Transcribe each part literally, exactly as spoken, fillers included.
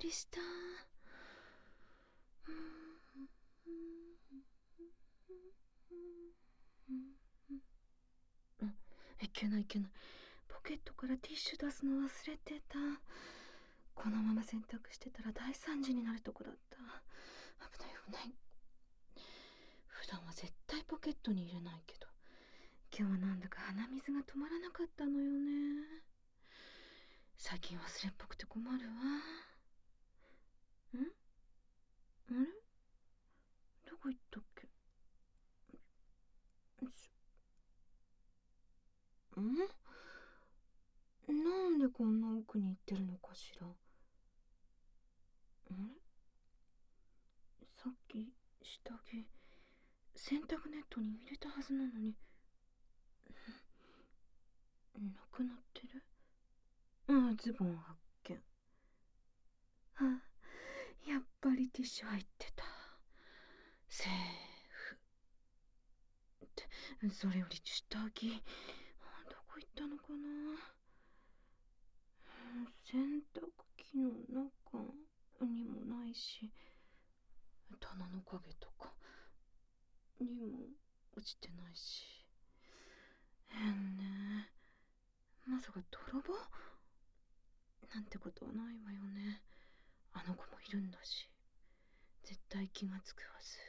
りした。あ、いけないいけない。ポケットからティッシュ出すの忘れてた。このまま洗濯してたら大惨事になるとこだった。危ない危ない。普段は絶対ポケットに入れないけど、今日はなんだか鼻水が止まらなかったのよね。最近忘れっぽくて困るわ。ん？あれ？どこ行ったっけ？ん？なんでこんな奥に行ってるのかしら。あれ？さっき下着洗濯ネットに入れたはずなのになくなってる。ああ、ズボン発見。あ、やっぱりティッシュ入ってた。セーフ。ってそれより下着どこ行ったのかな。洗濯機の中にもないし、棚の影とかにも落ちてないし。変ね。まさか泥棒なんてことはないわよね。あの子もいるんだし、絶対気がつくはず。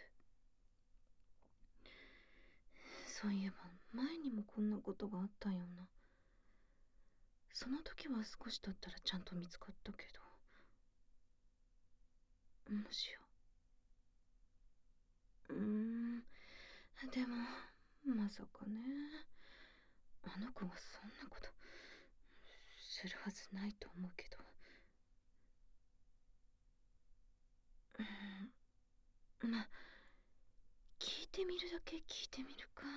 そういえば前にもこんなことがあったような。その時は少し経ったらちゃんと見つかったけど、もしや。うーん、でもまさかね。あの子がそんなことするはずないと思うけど。うん、まあ聞いてみるだけ聞いてみるか。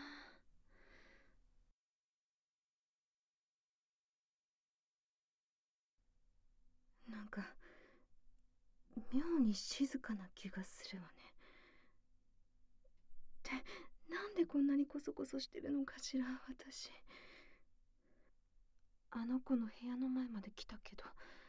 なんか妙に静かな気がするわね。ってなんでこんなにコソコソしてるのかしら私。あの子の部屋の前まで来たけど、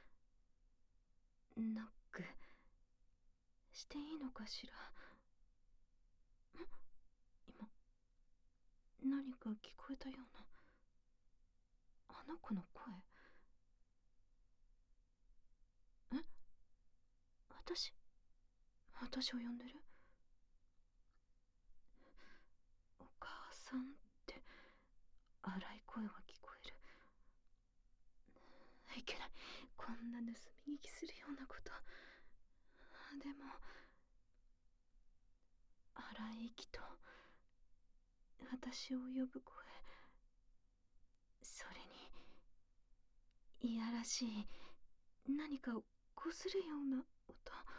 ノックしていいのかしら。ん？今何か聞こえたような。あの子の声。え？私私を呼んでる？お母さんって荒い声が聞こえる。いけない。こんな盗み聞きするようなこと。でも荒い息と私を呼ぶ声、それにいやらしい何かをこするような音。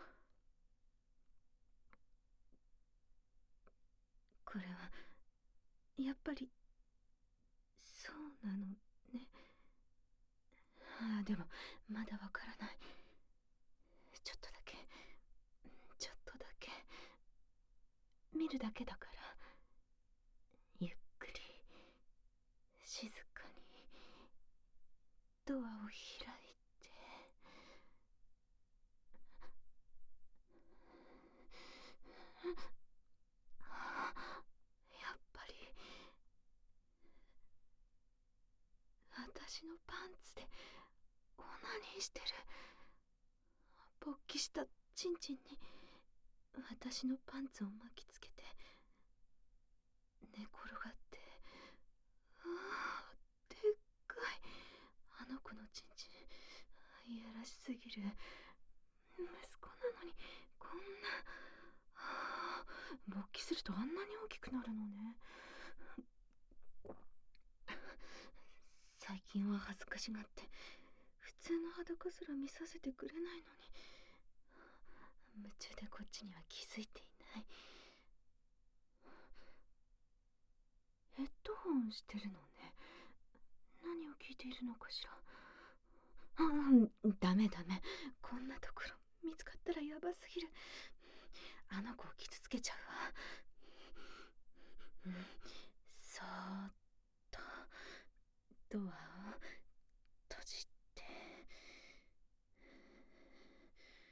これはやっぱりそうなのね。ああ、でもまだわからない。ちょっとだけちょっとだけ見るだけだから、ゆっくり静かにドアを開いて。やっぱり私のパンツでオナニーしてる。勃起したチンチンに私のパンツを巻きつけて寝転がって。ああ、でっかい。あの子のチンチンいやらしすぎる。息子なのにこんな、はあ、勃起するとあんなに大きくなるのね。最近は恥ずかしがって普通の裸すら見させてくれないのに、夢中でこっちには気づいていない。ヘッドホンしてるのね。何を聞いているのかしら。ああ、ダメダメ。こんなところ見つかったらヤバすぎる。あの子を傷つけちゃうわ。うん、そーっとドアを閉じて。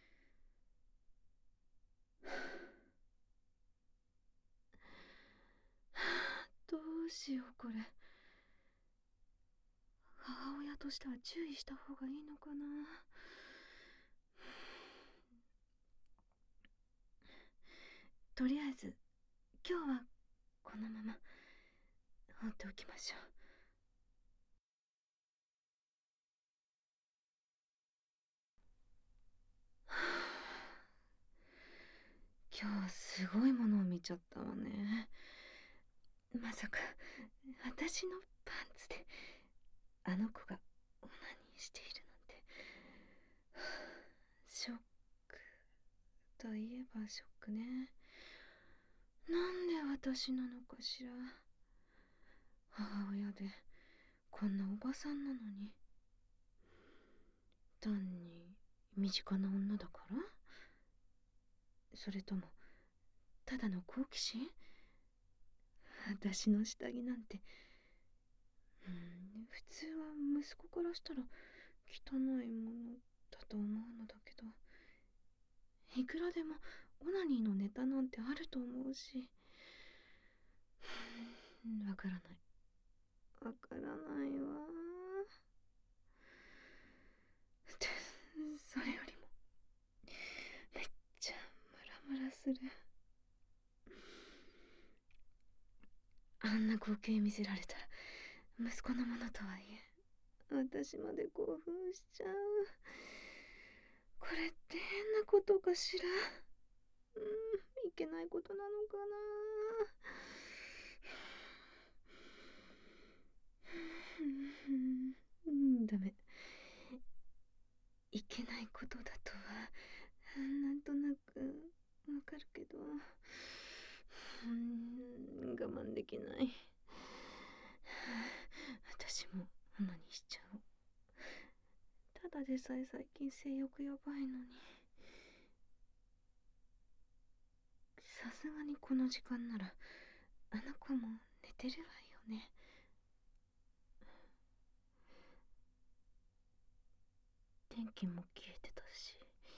しようこれ。母親としては注意した方がいいのかな。とりあえず今日はこのまま放っておきましょう。今日はすごいものを見ちゃったわね。まさか私のパンツであの子がオナニーしているなんて。ショックといえばショックね。なんで私なのかしら。母親でこんなおばさんなのに。単に身近な女だから？それともただの好奇心？私の下着なんて、うん、普通は息子からしたら汚いものだと思うのだけど、いくらでもオナニーのネタなんてあると思うし。わからないわからないわ。ってそれよりもめっちゃムラムラする。あんな光景見せられたら息子のものとはいえ私まで興奮しちゃう。これって変なことかしら。うん、いけないことなのかな。うん、ダメ。いけないことだとはなんとなくわかるけど、うん、我慢できない。私もオナニーしちゃおう。ただでさえ最近性欲やばいのに。さすがにこの時間ならあの子も寝てるわよね。電気も消えてたし。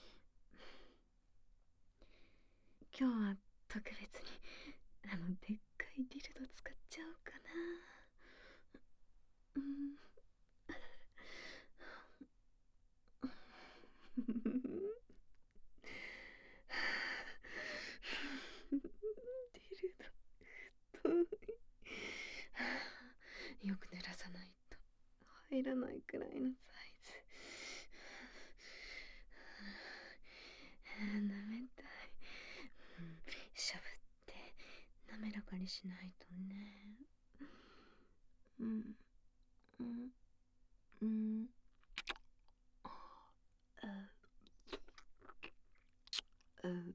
今日は特別にあのでっかいディルド使っちゃおうかな。うん。ディルド太い。よく濡らさないと入らないくらいのサイズ。舐めたい。うん、しゃぶって滑らかにしないとね。うんうんうんうんうん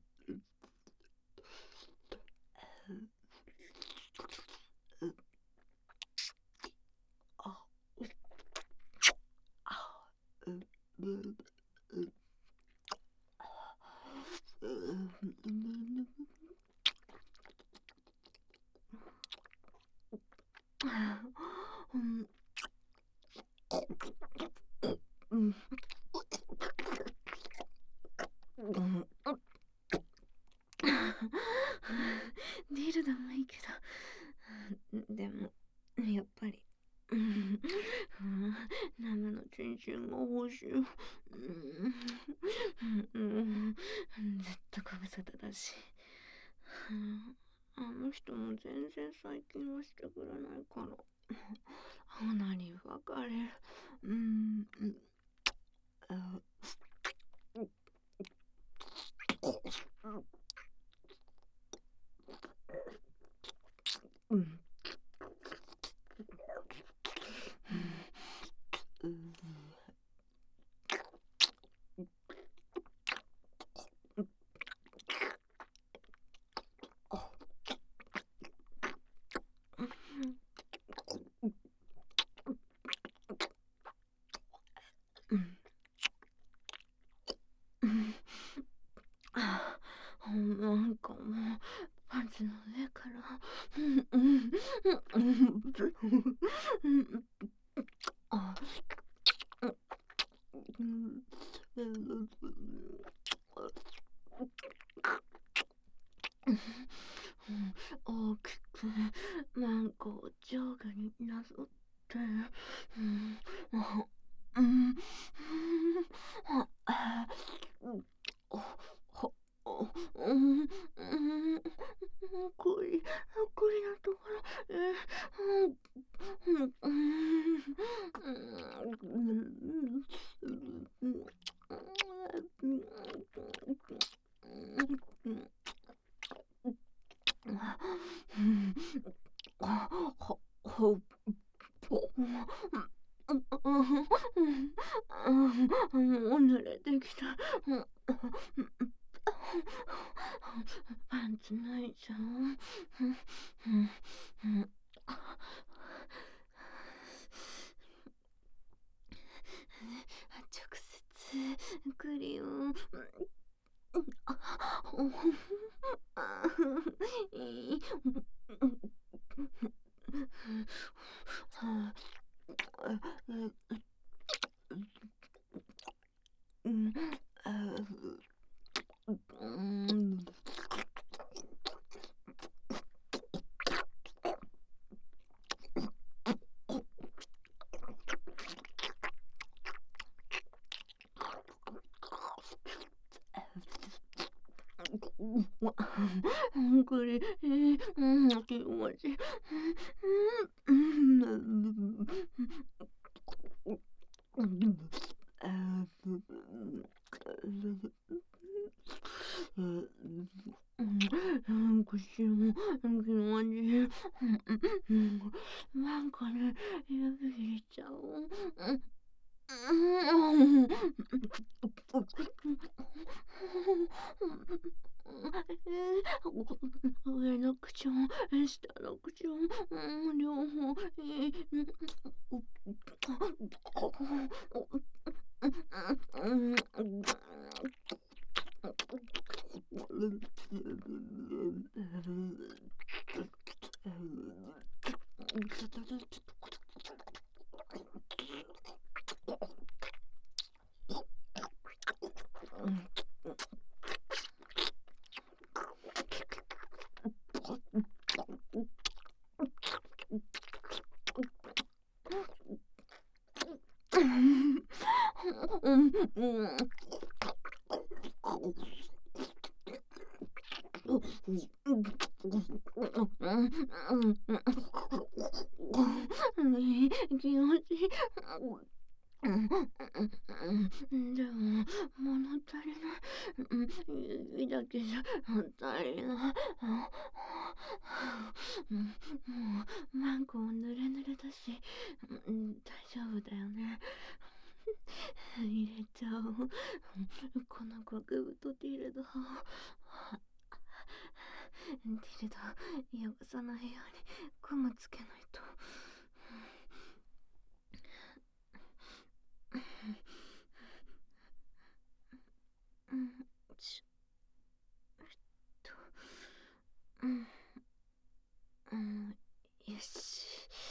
ああうんうんうんうんうんディルドもいいけど、でもやっぱりうん生のチンチンが欲しい。うんうんずっとご無沙汰だし、あの人も全然最近はしてくれないからオナニー別れる。うんあうんうんうんうんあなんかもうパンツの上からうんうんうんうんあうん大きマンコを上下になぞって、うん、あ、うん、うん、あ、あ、うん、あ、は、あ、うん、うん、こり、こりなところ、え、うん、うん、うん、うん、うん、もう濡れてきた。パンツ脱いじゃう。直接クリを。うん、これ、えー、うん、気持ちいい。うん、うん、うん、腰も気持ちいい。なんかね、指入れちゃおう。上の口も下の口も両方気持ちいい。でも、物足りない。うん、指だけじゃ足りない。うん、もう、マンコも濡れ濡れだし、うん、大丈夫だよね。入れちゃおう。この極太ティルドを。ティルド、汚さないようにゴムつけないと。うん、ちょっと、うん、うん、よし。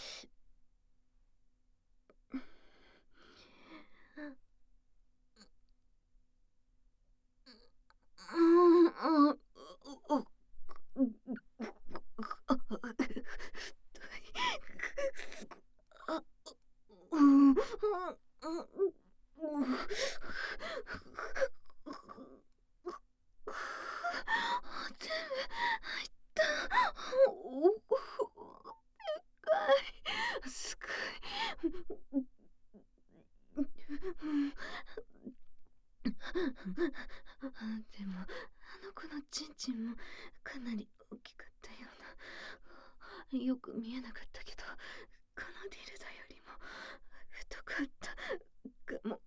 うん、うん、うん、うん、全部入った。おお、かい。すごい。でも、あの子のチンチンもかなり大きかったような。よく見えなかったけど、このディルダよりも太かったかも。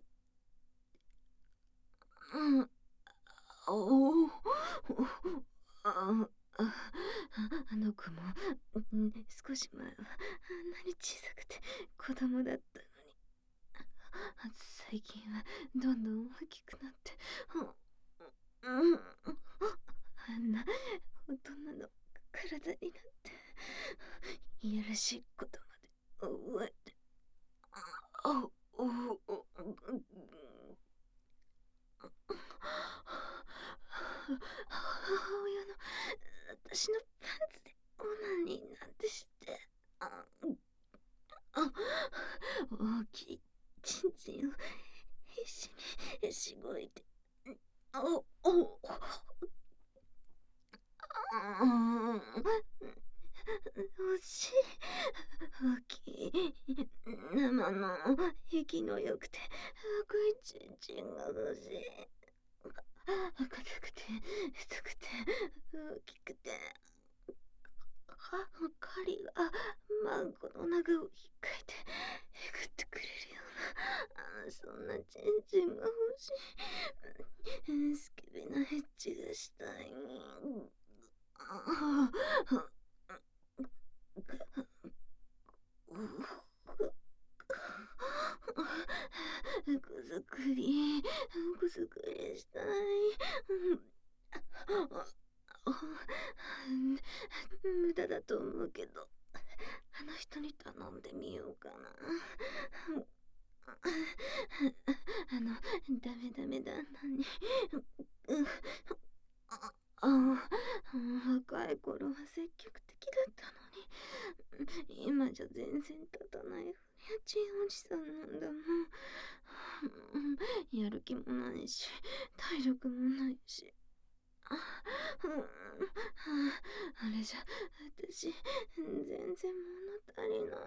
うん。おお。あああの子も、うん、少し前はあんなに小さくて子供だったのに、最近はどんどん大きくなって、うん、あんな大人の体になって、いやらしいことまで覚えて、あおお母親の私のパンツでオナちんちんを必死にしごいて、おおあ惜しい。大きい生の息のよくて赤いちんちんが欲しい。赤くて太くて大きくて、針がマンコの中を引っかいてえぐってくれるような、そんなちんちんが欲しい。スケベなエッチがしたい。くずくりくずくりしたい。無駄だと思うけど、あの人に頼んでみようかな。あのダメダメ旦那に。ああ、若い頃は積極的だったのに、今じゃ全然立たないふにゃちんおじさんなんだもん。やる気もないし体力もないし、あれじゃ私全然物足りない。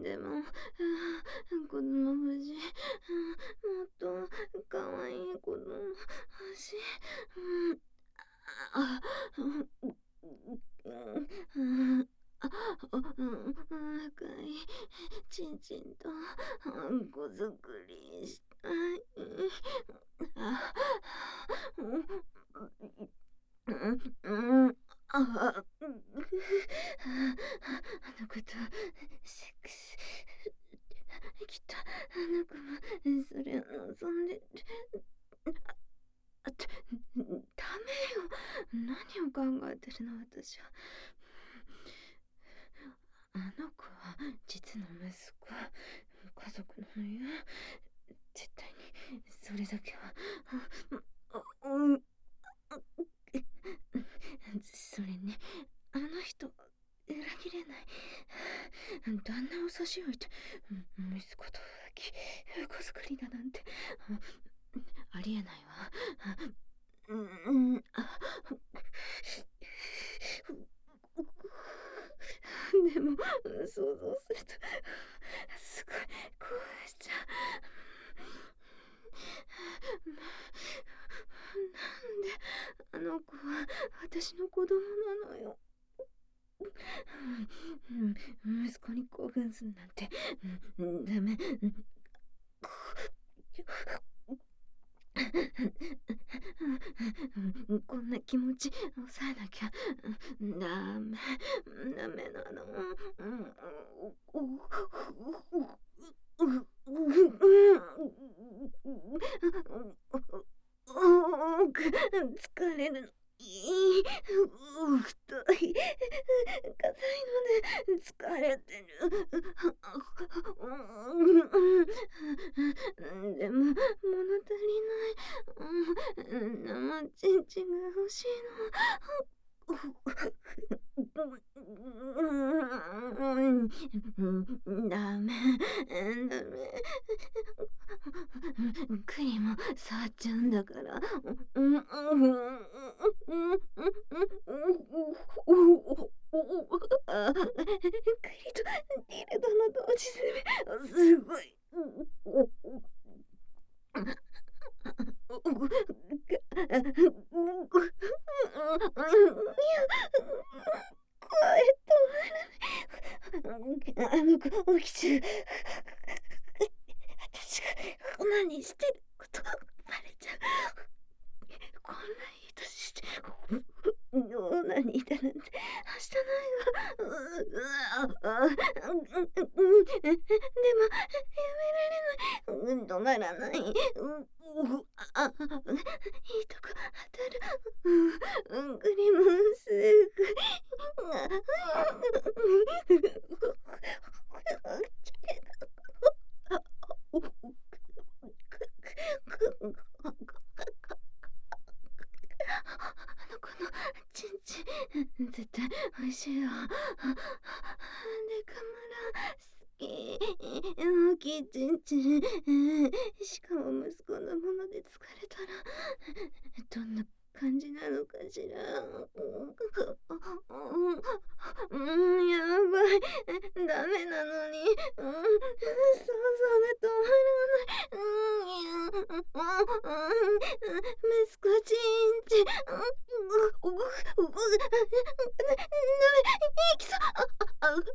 でも子供欲しい。もっとかわいい子供欲しい。あ赤いちんちんと子作りしたい。あああの子とセックス、きっとあの子もそれを望んでる。あ、ダメよ。何を考えてるの私は。あの子は実の息子、家族なのよ。絶対にそれだけは。それにあの人裏切れない。旦那を差し置いて息子と子作りだなんてありえないわ。うんでも想像するとすごい興奮しちゃう。なんであの子は私の子供なのよ。息子に興奮するなんてダメ。こんな気持ち抑えなきゃダメダメなの。疲れるの。太い硬いので疲れてる。でも物足りない。生ちんちんが欲しいの。ダメダメ。クリも触っちゃうんだから。クリとディルドの同時攻めすごい。あの子起きちゃう。私がオナニーしてることバレちゃう。こんないい年してオナニーだなんてはしたないわ。でもやめられない。止まらない。いいとこ当たる。クリもすごい。あの子のちんちん絶対おいしいわ。 デカ村好き。大きいちんちん。しかも息子のもので疲れたらどんな感じなのかしら。うん、やばい。ダメなのに。うん、想像が止まらない。うん、うん、息子ちんちん。うん、うぐ、うぐ、うぐ、ダメ、いきそう。あ、あ、う、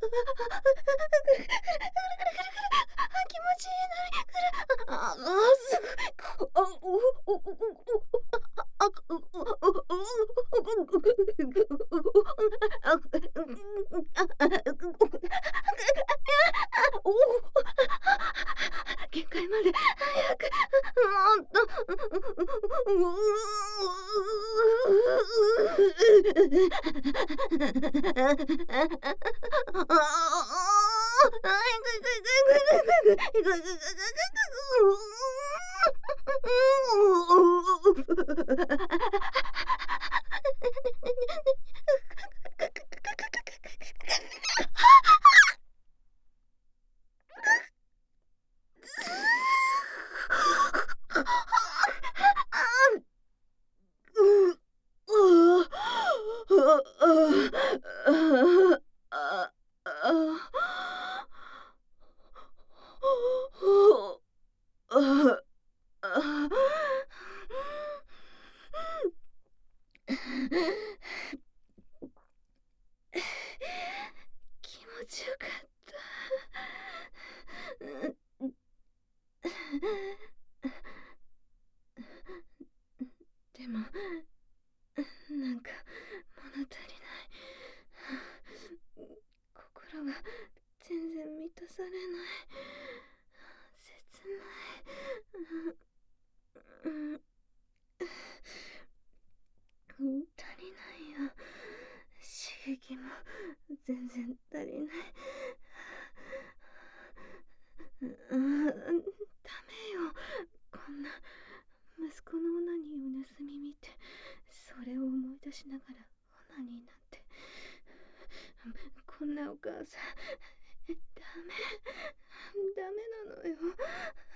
気持ちいいのに、くる、あ、あ、すごい、あ、う、う、う、う、あ、う、う、う、限界まで早く、もっ気持ちよかった。でもなんか物足りない。心が全然満たされない。切ない。うん、足りないよ。刺激も全然足りない。うん、ダメよ。こんな息子のオナニーを盗み見て、それを思い出しながらオナニーなんて。こんなお母さんダメダメなのよ。